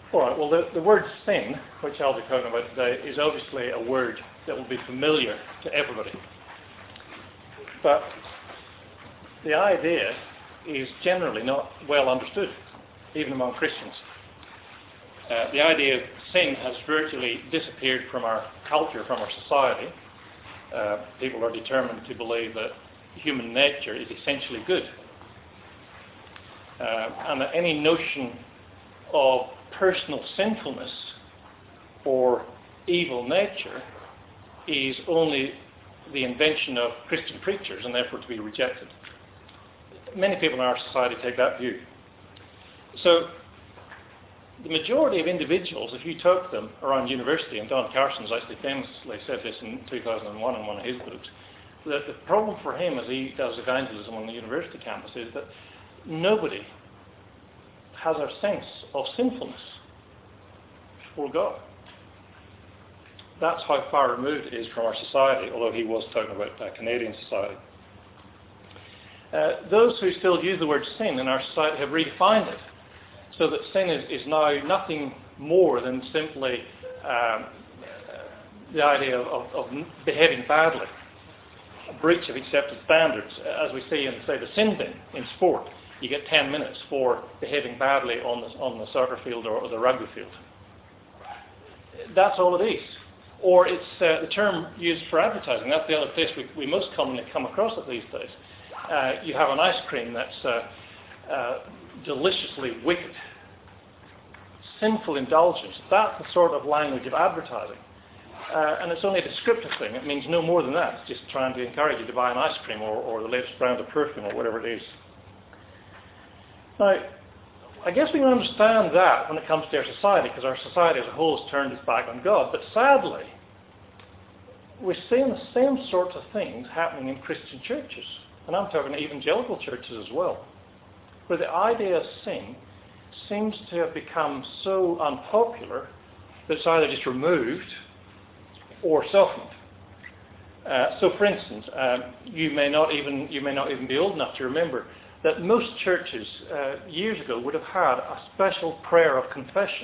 All right, well, the word sin, which I'll be talking about today, is obviously a word that will be familiar to everybody. But the idea is generally not well understood, even among Christians. The idea of sin has virtually disappeared from our culture, from our society. People are determined to believe that human nature is essentially good. And that any notion of personal sinfulness or evil nature is only the invention of Christian preachers and therefore to be rejected. Many people in our society take that view. So the majority of individuals, if you talk to them around university, and Don Carson's actually famously said this in 2001 in one of his books, that the problem for him as he does evangelism on the university campus is that nobody has a sense of sinfulness before God. That's how far removed it is from our society, although he was talking about Canadian society. Those who still use the word sin in our society have redefined it, so that sin is now nothing more than simply the idea of behaving badly, a breach of accepted standards, as we see in, say, the sin bin in sport. You get 10 minutes for behaving badly on the soccer field or the rugby field. That's all it is. Or it's the term used for advertising. That's the other place we most commonly come across it these days. You have an ice cream that's deliciously wicked, sinful indulgence. That's the sort of language of advertising. And it's only a descriptive thing. It means no more than that. It's just trying to encourage you to buy an ice cream or the latest brand of perfume or whatever it is. Now, I guess we can understand that when it comes to our society, because our society as a whole has turned its back on God. But sadly, we're seeing the same sorts of things happening in Christian churches. And I'm talking evangelical churches as well, where the idea of sin seems to have become so unpopular that it's either just removed or softened. So, for instance, you may not even be old enough to remember that most churches years ago would have had a special prayer of confession,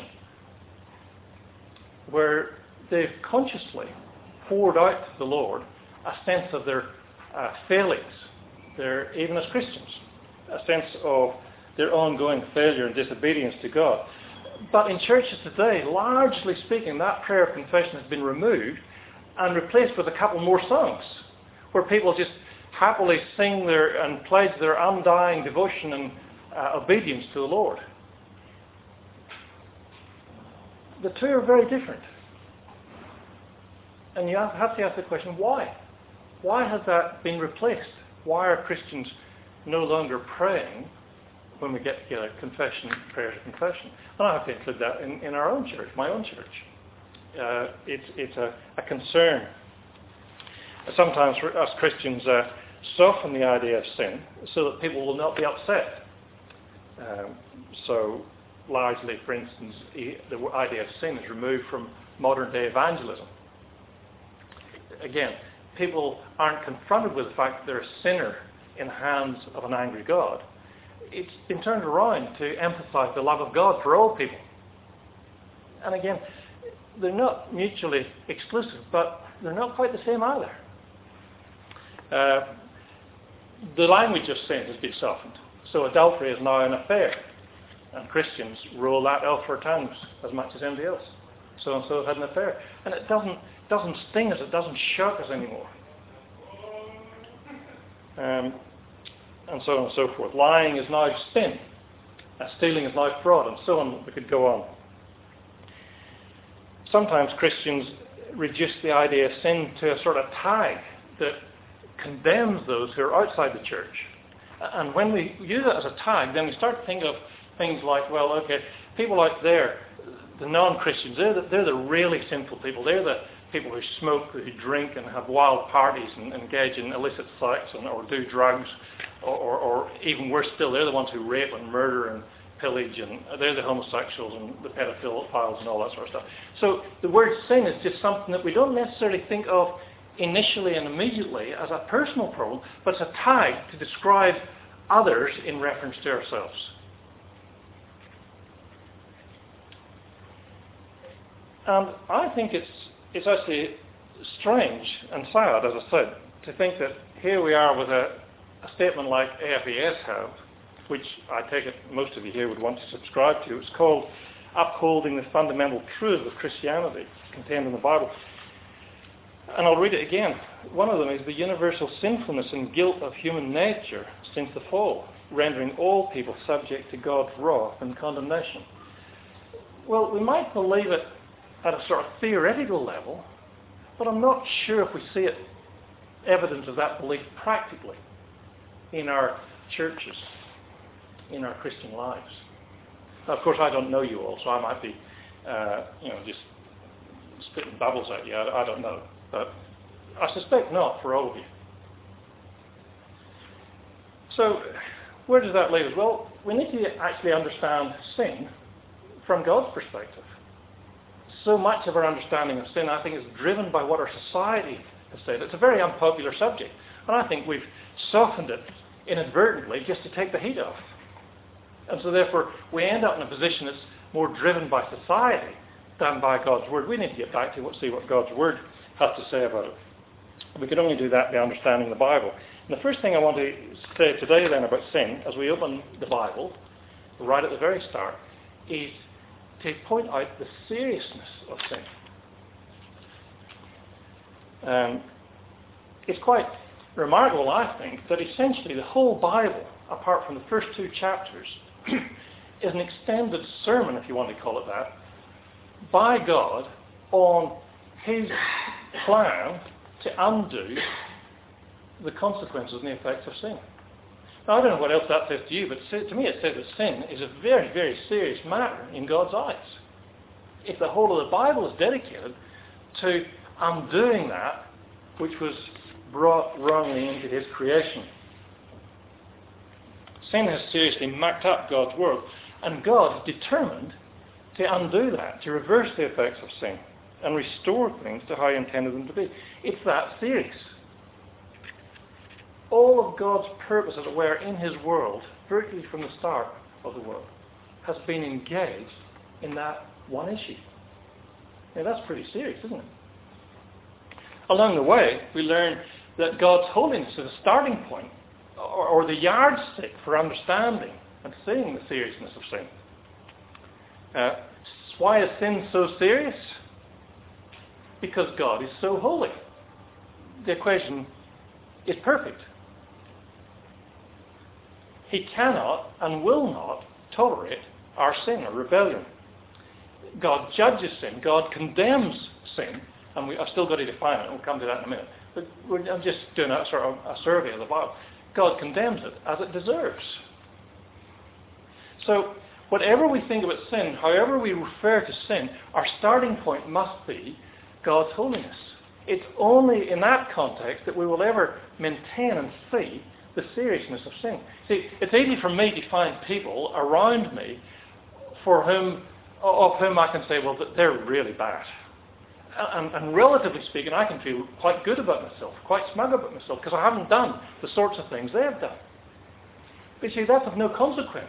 where they've consciously poured out to the Lord a sense of their failings, even as Christians, a sense of their ongoing failure and disobedience to God. But in churches today, largely speaking, that prayer of confession has been removed and replaced with a couple more songs, where people just happily sing and pledge their undying devotion and obedience to the Lord. The two are very different. And you have to ask the question, why? Why has that been replaced? Why are Christians no longer praying when we get together, prayers of confession? And I have to include that in our own church, my own church. It's a concern. Sometimes for us Christians soften the idea of sin so that people will not be upset. So largely, for instance, the idea of sin is removed from modern day evangelism. Again, people aren't confronted with the fact that they're a sinner in the hands of an angry God. It's been turned around to emphasize the love of God for all people. And again, they're not mutually exclusive, but they're not quite the same either. The language of sin has been softened. So adultery is now an affair. And Christians roll that off our tongues as much as anybody else. So-and-so had an affair. And it doesn't sting us, it doesn't shock us anymore. And so on and so forth. Lying is now sin. Stealing is now fraud, and so on. We could go on. Sometimes Christians reduce the idea of sin to a sort of tag that condemns those who are outside the church. And when we use it as a tag, then we start to think of things like, well, okay, people out there, the non-Christians, they're the really sinful people. They're the people who smoke, who drink and have wild parties and engage in illicit sex or do drugs, or even worse still, they're the ones who rape and murder and pillage, and they're the homosexuals and the pedophiles and all that sort of stuff. So the word sin is just something that we don't necessarily think of initially and immediately as a personal problem, but it's a tag to describe others in reference to ourselves. And I think it's actually strange and sad, as I said, to think that here we are with a statement like AFES have, which I take it most of you here would want to subscribe to. It's called Upholding the Fundamental Truths of Christianity, contained in the Bible. And I'll read it again. One of them is the universal sinfulness and guilt of human nature since the fall, rendering all people subject to God's wrath and condemnation. Well, we might believe it at a sort of theoretical level, but I'm not sure if we see evidence of that belief practically in our churches, in our Christian lives. Now, of course, I don't know you all, so I might be, just spitting bubbles at you. I don't know, but I suspect not for all of you. So, where does that leave us? Well, we need to actually understand sin from God's perspective. So much of our understanding of sin, I think, is driven by what our society has said. It's a very unpopular subject, and I think we've softened it inadvertently just to take the heat off. And so therefore, we end up in a position that's more driven by society than by God's Word. We need to get back to see what God's Word has to say about it. We can only do that by understanding the Bible. And the first thing I want to say today then about sin, as we open the Bible, right at the very start, is to point out the seriousness of sin. It's quite remarkable, I think, that essentially the whole Bible, apart from the first 2 chapters, is an extended sermon, if you want to call it that, by God on his plan to undo the consequences and the effects of sin. Now, I don't know what else that says to you, but to me it says that sin is a very, very serious matter in God's eyes. If the whole of the Bible is dedicated to undoing that which was brought wrongly into his creation. Sin has seriously mucked up God's world, and God is determined to undo that, to reverse the effects of sin and restore things to how he intended them to be. It's that serious. All of God's purpose, as it were, in his world, virtually from the start of the world, has been engaged in that one issue. Now that's pretty serious, isn't it? Along the way, we learn that God's holiness is a starting point, or the yardstick for understanding and seeing the seriousness of sin. Why is sin so serious? Because God is so holy. The equation is perfect. He cannot and will not tolerate our sin or rebellion. God judges sin. God condemns sin. And I've still got to define it. We'll come to that in a minute. But I'm just doing a sort of a survey of the Bible. God condemns it as it deserves. So whatever we think about sin, however we refer to sin, our starting point must be God's holiness. It's only in that context that we will ever maintain and see the seriousness of sin. See, it's easy for me to find people around me of whom I can say, well, they're really bad. And relatively speaking, I can feel quite good about myself, quite smug about myself, because I haven't done the sorts of things they've done. But you see, that's of no consequence.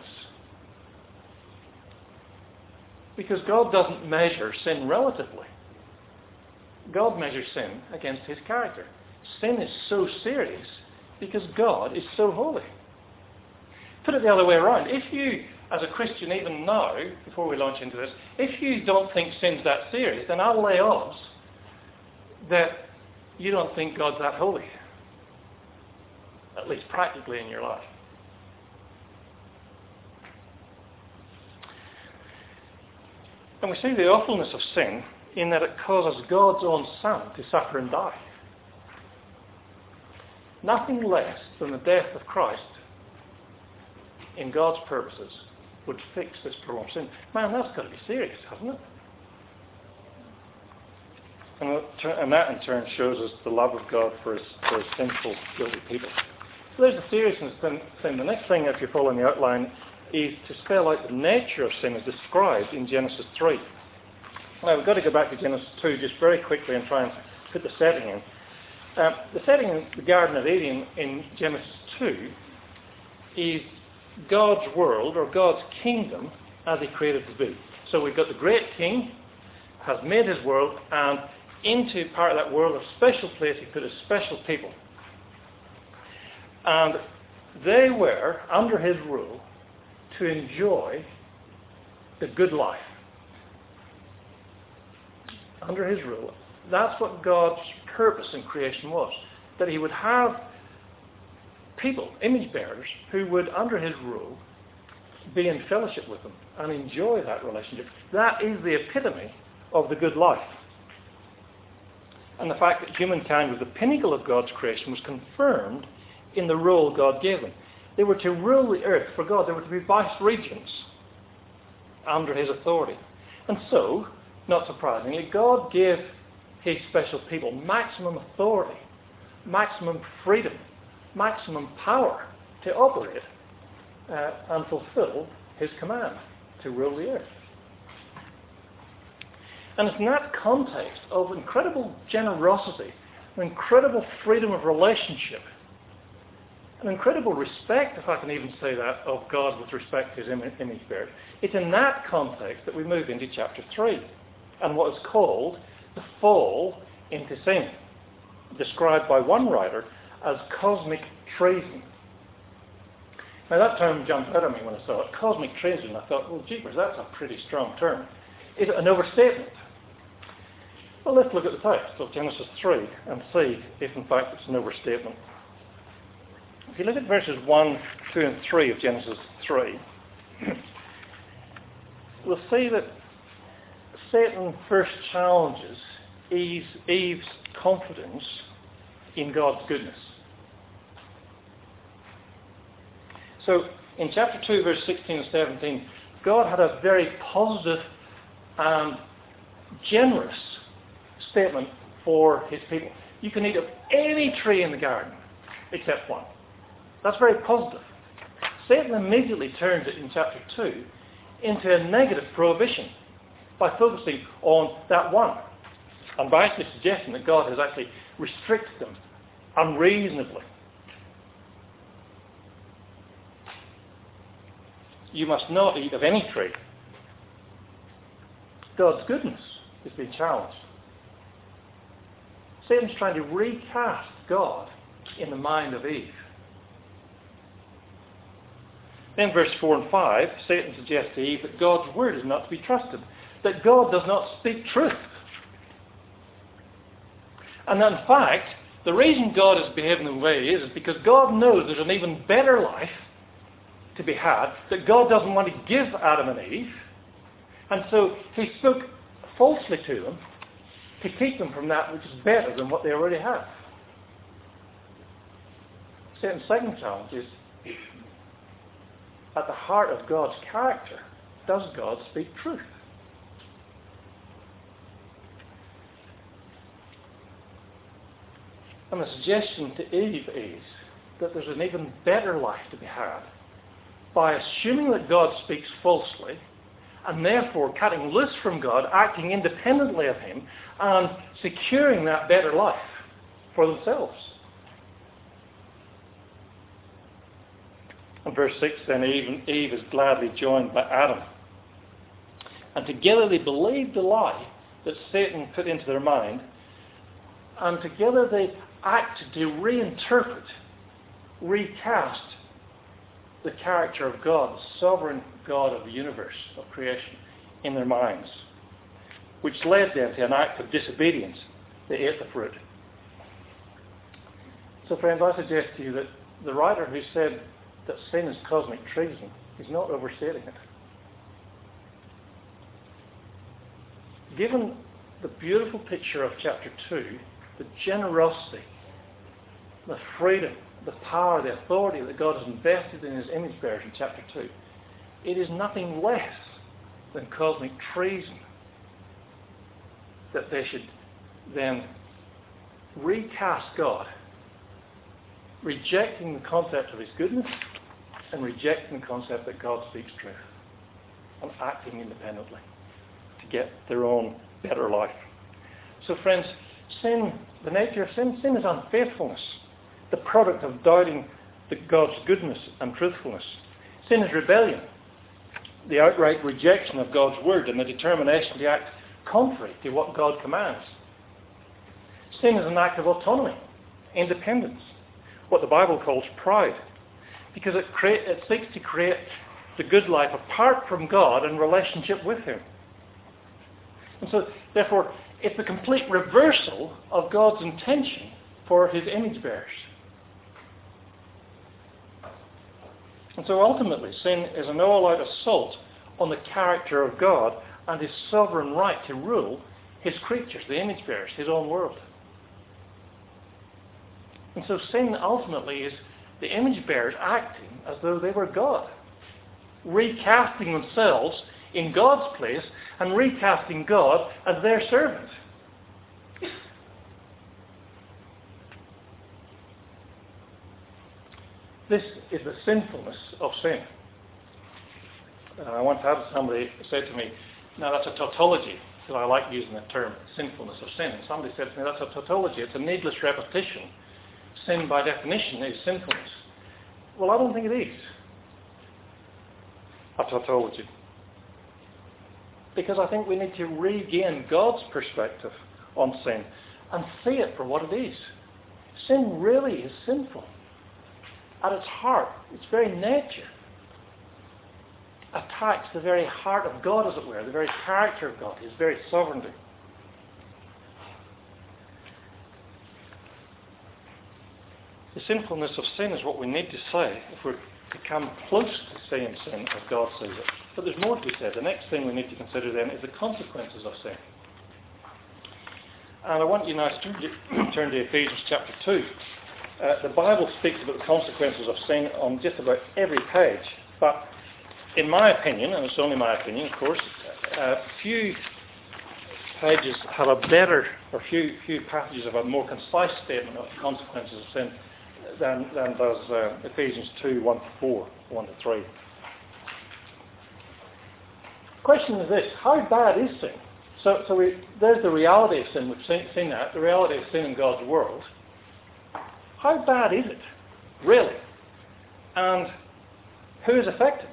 Because God doesn't measure sin relatively. God measures sin against his character. Sin is so serious because God is so holy. Put it the other way around. If you, as a Christian, even now, before we launch into this, if you don't think sin's that serious, then I'll lay odds that you don't think God's that holy. At least practically in your life. And we see the awfulness of sin in that it causes God's own Son to suffer and die. Nothing less than the death of Christ in God's purposes would fix this problem of sin. Man, that's got to be serious, hasn't it? And that in turn shows us the love of God for his sinful, guilty people. So there's the seriousness of sin. The next thing, if you follow in the outline, is to spell out the nature of sin as described in Genesis 3. Now, we've got to go back to Genesis 2 just very quickly and try and put the setting in. The setting in the Garden of Eden in Genesis 2 is God's world, or God's kingdom, as he created it to be. So we've got the great king, has made his world, and into part of that world, a special place, he put a special people. And they were, under his rule, to enjoy the good life. Under his rule. That's what God's purpose in creation was. That he would have people, image bearers, who would, under his rule, be in fellowship with them and enjoy that relationship. That is the epitome of the good life. And the fact that humankind was the pinnacle of God's creation was confirmed in the role God gave them. They were to rule the earth for God. They were to be vice-regents under his authority. And so, not surprisingly, God gave his special people maximum authority, maximum freedom, maximum power to operate and fulfill his command to rule the earth. And it's in that context of incredible generosity, incredible freedom of relationship, an incredible respect, if I can even say that, of God with respect to his image bearers. It's in that context that we move into chapter 3 and what is called the fall into sin, described by one writer as cosmic treason. Now that term jumped out at me when I saw it, cosmic treason. I thought, well, jeepers, that's a pretty strong term. Is it an overstatement? Well, let's look at the text of Genesis 3 and see if in fact it's an overstatement. If you look at verses 1, 2 and 3 of Genesis 3, we'll see that Satan first challenges Eve's confidence in God's goodness. So in chapter 2, verse 16 and 17, God had a very positive and generous statement for his people. You can eat of any tree in the garden except one. That's very positive. Satan immediately turns it in chapter 2 into a negative prohibition by focusing on that one and by actually suggesting that God has actually restricted them unreasonably. You must not eat of any tree. God's goodness is being challenged. Satan's trying to recast God in the mind of Eve. Then verse 4 and 5, Satan suggests to Eve that God's word is not to be trusted, that God does not speak truth. And in fact, the reason God is behaving the way he is because God knows there's an even better life to be had that God doesn't want to give Adam and Eve. And so he spoke falsely to them to keep them from that which is better than what they already have. Satan's second challenge is, at the heart of God's character, does God speak truth? And the suggestion to Eve is that there's an even better life to be had by assuming that God speaks falsely and therefore cutting loose from God, acting independently of him, and securing that better life for themselves. In verse 6 then, Eve is gladly joined by Adam. And together they believed the lie that Satan put into their mind, and together they acted to reinterpret, recast the character of God, the sovereign God of the universe, of creation, in their minds, which led them to an act of disobedience. They ate the fruit. So friends, I suggest to you that the writer who said that sin is cosmic treason is not overstating it. Given the beautiful picture of chapter 2, the generosity, the freedom, the power, the authority that God has invested in his image bearers in chapter 2, it is nothing less than cosmic treason that they should then recast God, rejecting the concept of his goodness and rejecting the concept that God speaks truth and acting independently to get their own better life. So friends, sin, the nature of sin is unfaithfulness, the product of doubting God's goodness and truthfulness. Sin is rebellion, the outright rejection of God's word and the determination to act contrary to what God commands. Sin is an act of autonomy, independence, what the Bible calls pride, because it seeks to create the good life apart from God in relationship with Him. And so, therefore, it's the complete reversal of God's intention for His image bearers. And so ultimately, sin is an all-out assault on the character of God and His sovereign right to rule His creatures, the image bearers, His own world. And so sin ultimately is the image bearers acting as though they were God, recasting themselves in God's place and recasting God as their servant. This is the sinfulness of sin. I once had somebody say to me, now that's a tautology, because I like using the term sinfulness of sin. And somebody said to me, that's a tautology, it's a needless repetition. Sin by definition is sinfulness. Well, I don't think it is a tautology. Because I think we need to regain God's perspective on sin and see it for what it is. Sin really is sinful. At its heart, its very nature, attacks the very heart of God, as it were, the very character of God, His very sovereignty. The sinfulness of sin is what we need to say if we're to come close to seeing sin as God sees it. But there's more to be said. The next thing we need to consider then is the consequences of sin. And I want you now to turn to Ephesians chapter 2. The Bible speaks about the consequences of sin on just about every page. But in my opinion, and it's only my opinion, of course, few pages have a better, or few passages have a more concise statement of the consequences of sin than does Ephesians 2, 1 to 4, 1 to 3. The question is this: how bad is sin? There's the reality of sin. We've seen that, the reality of sin in God's world. How bad is it, really? And who is affected?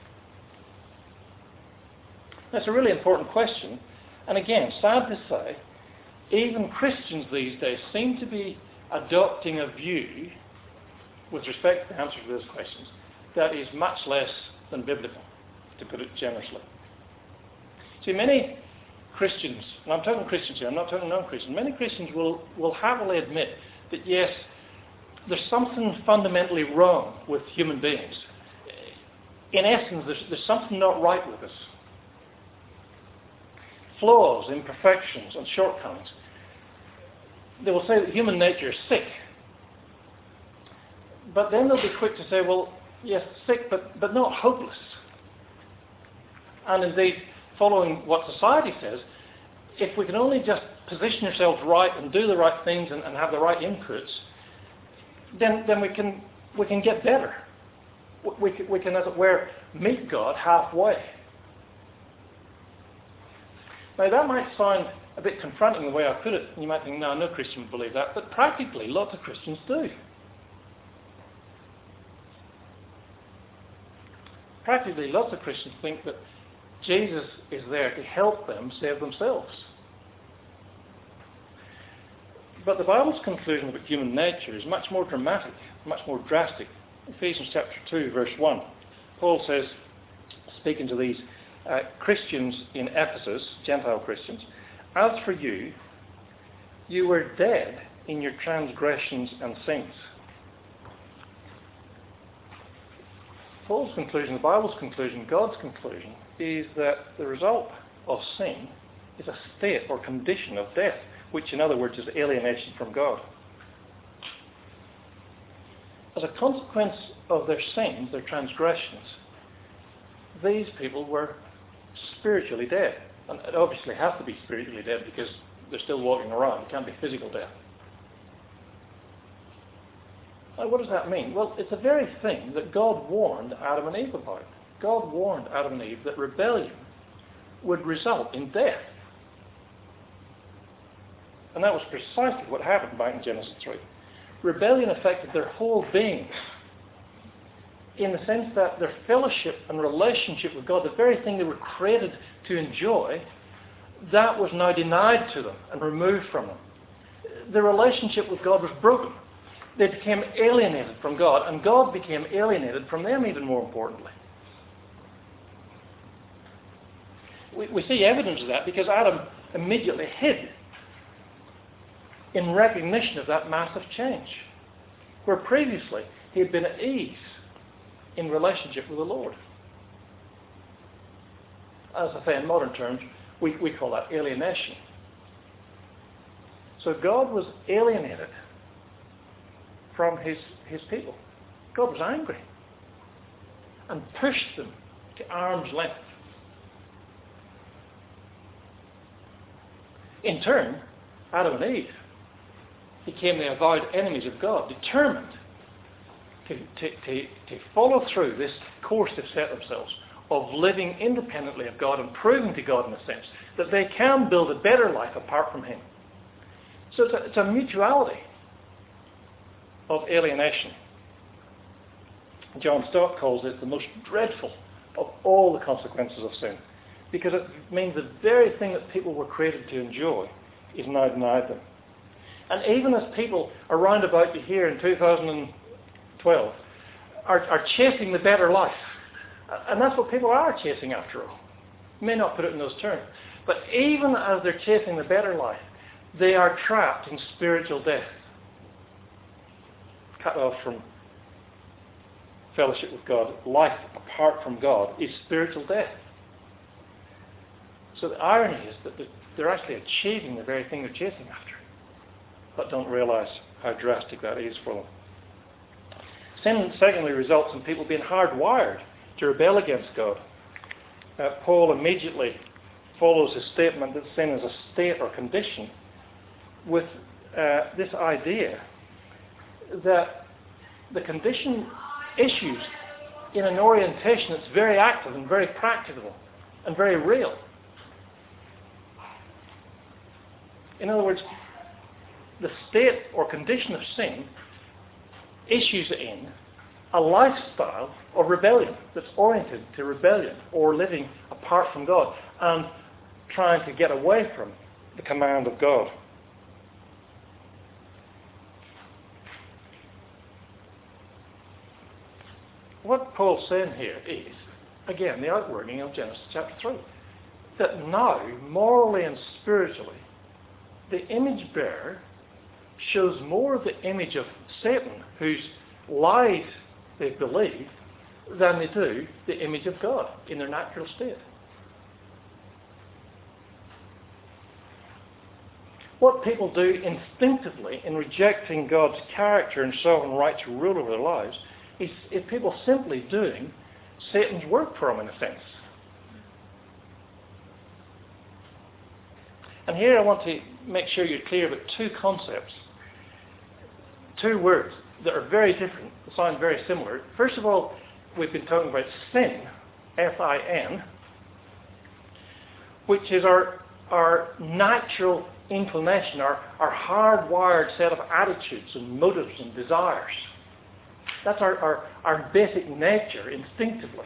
That's a really important question. And again, sad to say, even Christians these days seem to be adopting a view, with respect to the answer to those questions, that is much less than biblical, to put it generously. See, many Christians, and I'm talking Christians here, I'm not talking non-Christians, many Christians will happily admit that yes, there's something fundamentally wrong with human beings. In essence, there's something not right with us. Flaws, imperfections, and shortcomings. They will say that human nature is sick. But then they'll be quick to say, well, yes, sick, but not hopeless. And indeed, following what society says, if we can only just position ourselves right and do the right things and have the right inputs, then we can get better. We can, as it were, meet God halfway. Now that might sound a bit confronting the way I put it. You might think, no Christian would believe that. But practically, lots of Christians do. Practically, lots of Christians think that Jesus is there to help them save themselves. But the Bible's conclusion about human nature is much more dramatic, much more drastic. Ephesians chapter 2, verse 1. Paul says, speaking to these Christians in Ephesus, Gentile Christians, as for you, you were dead in your transgressions and sins. Paul's conclusion, the Bible's conclusion, God's conclusion, is that the result of sin is a state or condition of death, which in other words is alienation from God. As a consequence of their sins, their transgressions, these people were spiritually dead. And it obviously has to be spiritually dead because they're still walking around. It can't be physical death. Now, what does that mean? Well, it's the very thing that God warned Adam and Eve about. God warned Adam and Eve that rebellion would result in death. And that was precisely what happened back in Genesis 3. Rebellion affected their whole being, in the sense that their fellowship and relationship with God, the very thing they were created to enjoy, that was now denied to them and removed from them. The relationship with God was broken. They became alienated from God, and God became alienated from them, even more importantly. We see evidence of that because Adam immediately hid in recognition of that massive change, where previously he had been at ease in relationship with the Lord. As I say, in modern terms, we call that alienation. So God was alienated from his people. God was angry and pushed them to arm's length. In turn, Adam and Eve became the avowed enemies of God, determined to follow through this course they've set themselves of living independently of God and proving to God, in a sense, that they can build a better life apart from him. So it's a mutuality of alienation. John Stott calls it the most dreadful of all the consequences of sin, because it means the very thing that people were created to enjoy is now denied them. And even as people around about you here in 2012 are chasing the better life, and that's what people are chasing after all. You may not put it in those terms, but even as they're chasing the better life, they are trapped in spiritual death, cut off from fellowship with God. Life apart from God is spiritual death. So the irony is that they're actually achieving the very thing they're chasing after, but don't realize how drastic that is for them. Sin, secondly, results in people being hardwired to rebel against God. Paul immediately follows his statement that sin is a state or condition with this idea that the condition issues in an orientation that's very active and very practicable and very real. In other words, the state or condition of sin issues in a lifestyle of rebellion that's oriented to rebellion or living apart from God and trying to get away from the command of God. What Paul's saying here is, again, the outworking of Genesis chapter 3, that now, morally and spiritually, the image bearer shows more of the image of Satan, whose lies they believe, than they do the image of God in their natural state. What people do instinctively in rejecting God's character and sovereign right to rule over their lives is people simply doing Satan's work for them, in a sense. And here I want to make sure you're clear about two concepts, two words that are very different, sound very similar. First of all, we've been talking about sin, S-I-N, which is our natural inclination, our hardwired set of attitudes and motives and desires. That's our basic nature instinctively.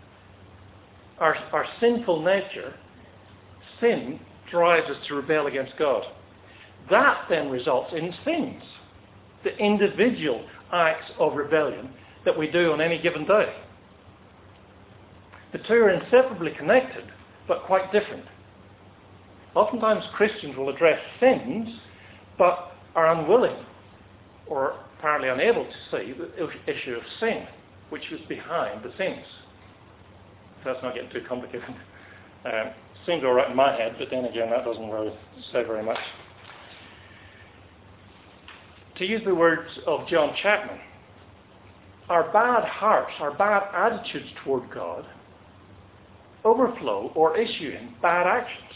Our sinful nature, sin drives us to rebel against God. That then results in sins, the individual acts of rebellion that we do on any given day. The two are inseparably connected, but quite different. Oftentimes Christians will address sins, but are unwilling or apparently unable to see the issue of sin, which was behind the sins. So that's not getting too complicated. Seems all right in my head, but then again, that doesn't really say very much. To use the words of John Chapman, our bad hearts, our bad attitudes toward God, overflow or issue in bad actions.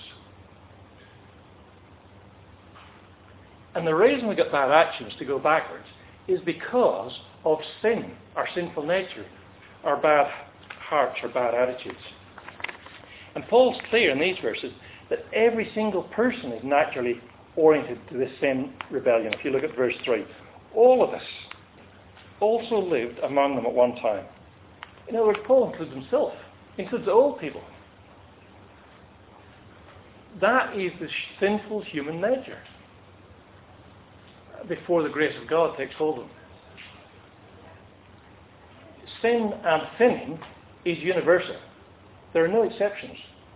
And the reason we get bad actions to go backwards is because of sin, our sinful nature, our bad hearts, our bad attitudes. And Paul's clear in these verses that every single person is naturally oriented to this sin rebellion. If you look at verse 3, all of us also lived among them at one time. In other words, Paul includes himself. He includes all people. That is the sinful human nature before the grace of God takes hold of them. Sin and sinning is universal. There are no exceptions.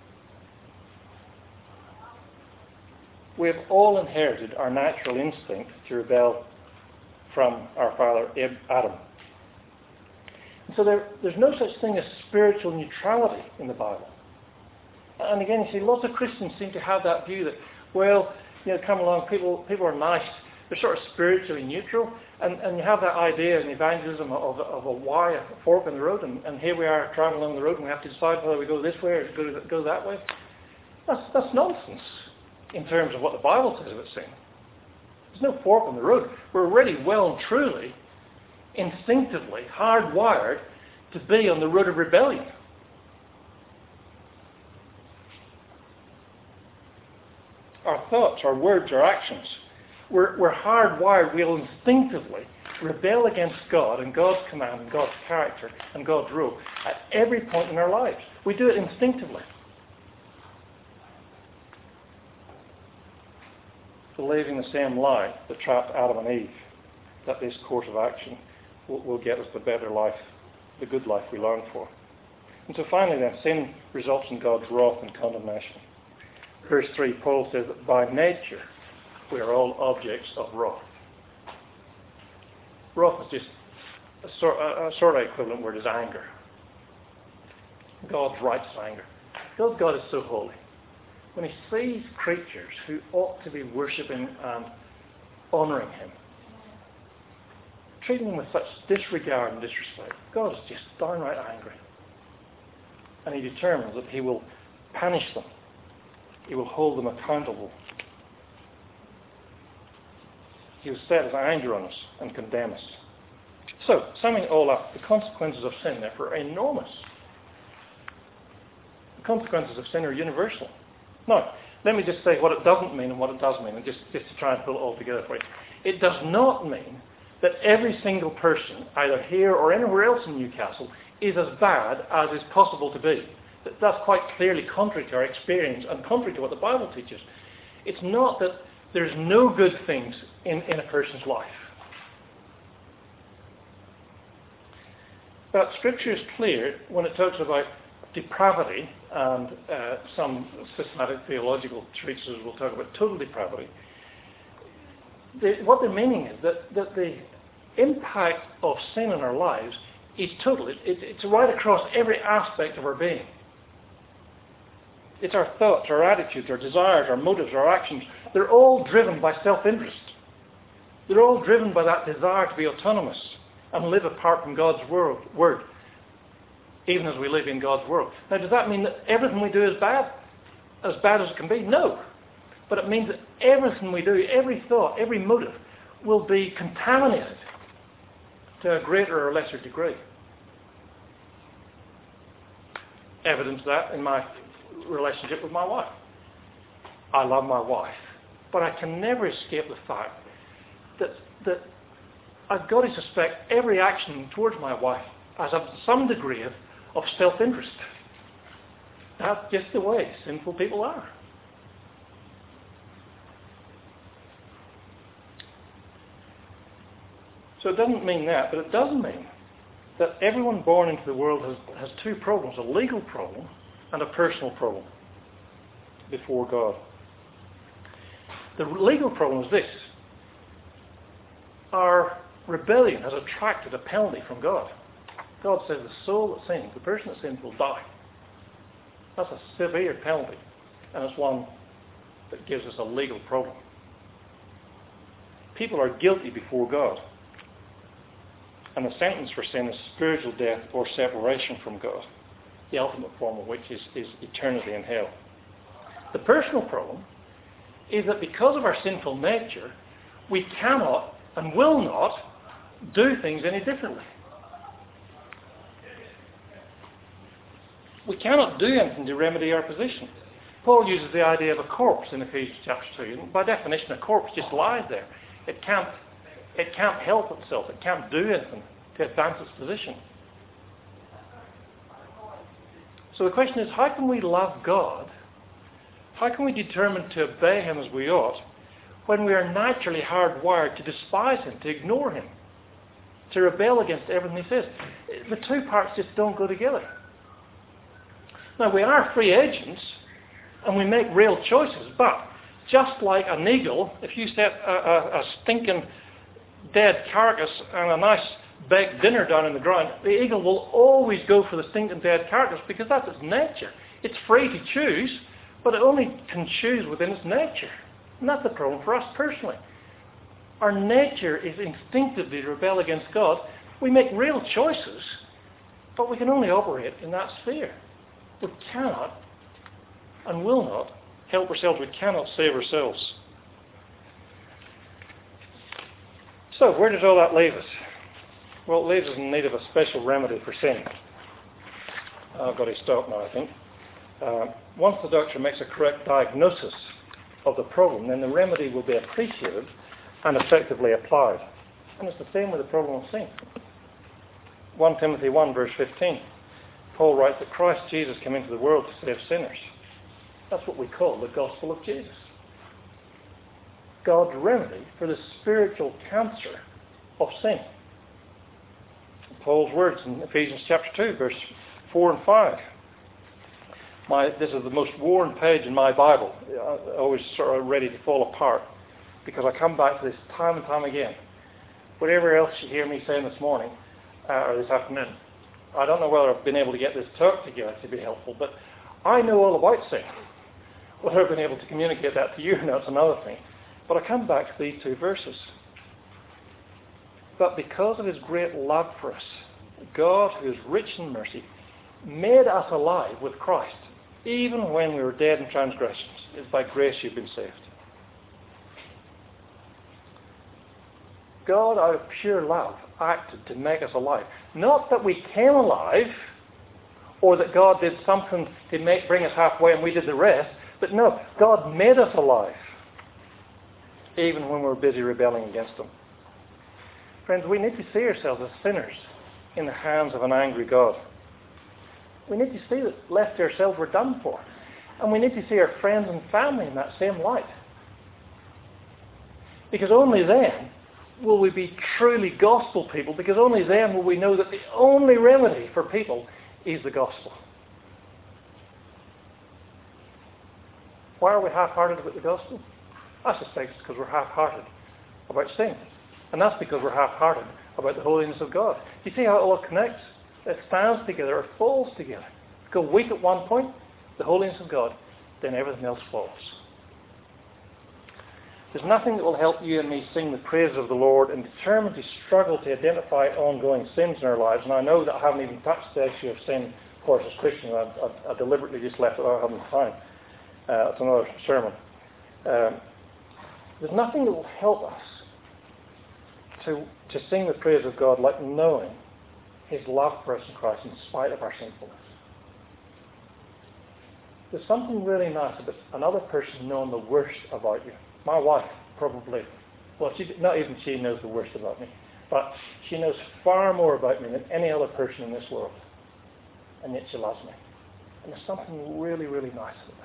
We have all inherited our natural instinct to rebel from our father Adam. And so there's no such thing as spiritual neutrality in the Bible. And again, you see, lots of Christians seem to have that view that, well, come along, people are nice, they're sort of spiritually neutral, and you have that idea in evangelism of a fork in the road, and here we are traveling along the road, and we have to decide whether we go this way or go that way. That's nonsense in terms of what the Bible says about sin. There's no fork in the road. We're already well and truly, instinctively hardwired to be on the road of rebellion. Our thoughts, our words, our actions, we're hardwired. We'll instinctively rebel against God and God's command and God's character and God's rule at every point in our lives. We do it instinctively. Believing the same lie that trapped Adam and Eve, that this course of action will get us the better life, the good life we long for. And so finally then, sin results in God's wrath and condemnation. Verse 3, Paul says that by nature we are all objects of wrath. Wrath is just a sort of equivalent word is anger. God's righteous anger. Because God is so holy, when he sees creatures who ought to be worshipping and honouring him, treating them with such disregard and disrespect, God is just downright angry. And he determines that he will punish them. He will hold them accountable. He will set his anger on us and condemn us. So, summing it all up, the consequences of sin, therefore, are enormous. The consequences of sin are universal. Now, let me just say what it doesn't mean and what it does mean, and just to try and pull it all together for you. It does not mean that every single person, either here or anywhere else in Newcastle, is as bad as is possible to be. That's quite clearly contrary to our experience and contrary to what the Bible teaches. It's not that there's no good things in a person's life. But Scripture is clear when it talks about depravity, and some systematic theological treatises will talk about total depravity. What they're meaning is that the impact of sin in our lives is total. It's right across every aspect of our being. It's our thoughts, our attitudes, our desires, our motives, our actions. They're all driven by self-interest. They're all driven by that desire to be autonomous and live apart from God's word, even as we live in God's world. Now, does that mean that everything we do is bad as it can be? No. But it means that everything we do, every thought, every motive, will be contaminated to a greater or lesser degree. Evidence of that in my relationship with my wife. I love my wife, but I can never escape the fact that I've got to suspect every action towards my wife as of some degree of self-interest. That's just the way sinful people are. So it doesn't mean that, but it does mean that everyone born into the world has two problems, a legal problem and a personal problem before God. The legal problem is this. Our rebellion has attracted a penalty from God. God says the soul that sins, the person that sins will die. That's a severe penalty, and it's one that gives us a legal problem. People are guilty before God, and the sentence for sin is spiritual death or separation from God, the ultimate form of which is eternity in hell. The personal problem is that because of our sinful nature, we cannot and will not do things any differently. We cannot do anything to remedy our position. Paul uses the idea of a corpse in Ephesians chapter 2. And by definition, a corpse just lies there. It can't help itself. It can't do anything to advance its position. So the question is, how can we love God How can we determine to obey him as we ought when we are naturally hardwired to despise him, to ignore him, to rebel against everything he says? The two parts just don't go together. Now, we are free agents and we make real choices, but just like an eagle, if you set a stinking dead carcass and a nice baked dinner down in the ground, the eagle will always go for the stinking dead carcass because that's its nature. It's free to choose, but it only can choose within its nature. And that's the problem for us personally. Our nature is instinctively to rebel against God. We make real choices, but we can only operate in that sphere. We cannot and will not help ourselves. We cannot save ourselves. So, where does all that leave us? Well, it leaves us in need of a special remedy for sin. I've got to stop now, I think. Once the doctor makes a correct diagnosis of the problem, then the remedy will be appreciated and effectively applied. And it's the same with the problem of sin. 1 Timothy 1 verse 15. Paul writes that Christ Jesus came into the world to save sinners. That's what we call the gospel of Jesus. God's remedy for the spiritual cancer of sin. Paul's words in Ephesians chapter 2 verse 4 and 5. This is the most worn page in my Bible. I'm always sort of ready to fall apart because I come back to this time and time again. Whatever else you hear me saying this morning or this afternoon, I don't know whether I've been able to get this talk together to be helpful, but I know all about sin. Whether I've been able to communicate that to you, that's another thing. But I come back to these two verses. But because of his great love for us, God, who is rich in mercy, made us alive with Christ, even when we were dead in transgressions. It's by grace you've been saved. God, out of pure love, acted to make us alive. Not that we came alive, or that God did something to bring us halfway and we did the rest, but no, God made us alive, even when we were busy rebelling against him. Friends, we need to see ourselves as sinners in the hands of an angry God. We need to see that left to ourselves we're done for. And we need to see our friends and family in that same light. Because only then will we be truly gospel people, because only then will we know that the only remedy for people is the gospel. Why are we half-hearted about the gospel? I suspect it's because we're half-hearted about sin. And that's because we're half-hearted about the holiness of God. Do you see how it all connects? It stands together, or falls together. Go weak at one point, the holiness of God, then everything else falls. There's nothing that will help you and me sing the praises of the Lord and determine to struggle to identify ongoing sins in our lives. And I know that I haven't even touched the issue of sin, of course, as Christians. I deliberately just left it out, I haven't time. That's another sermon. There's nothing that will help us to sing the praise of God like knowing his love for us in Christ in spite of our sinfulness. There's something really nice about another person knowing the worst about you. My wife probably, well, not even she knows the worst about me, but she knows far more about me than any other person in this world. And yet she loves me. And there's something really, really nice about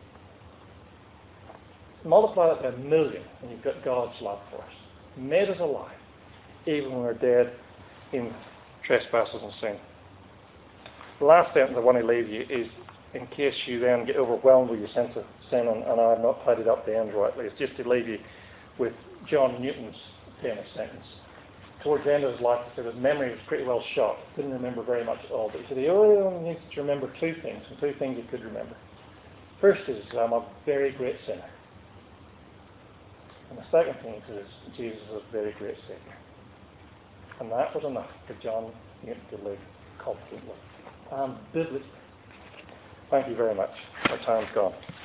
that. Multiply that by 1,000,000 and you've got God's love for us. He made us alive, even when we're dead in trespasses and sin. The last sentence I want to leave you is, in case you then get overwhelmed with your sense of sin and I've not tidied up the ends rightly, it's just to leave you with John Newton's famous sentence. Towards the end of his life, he said his memory was pretty well shot. Didn't remember very much at all. But he said he only needs to remember two things, and two things he could remember. First is, I'm a very great sinner. And the second thing he says, Jesus is a very great Saviour. And that was enough for John Newton to live confidently and biblically. Thank you very much. Our time's gone.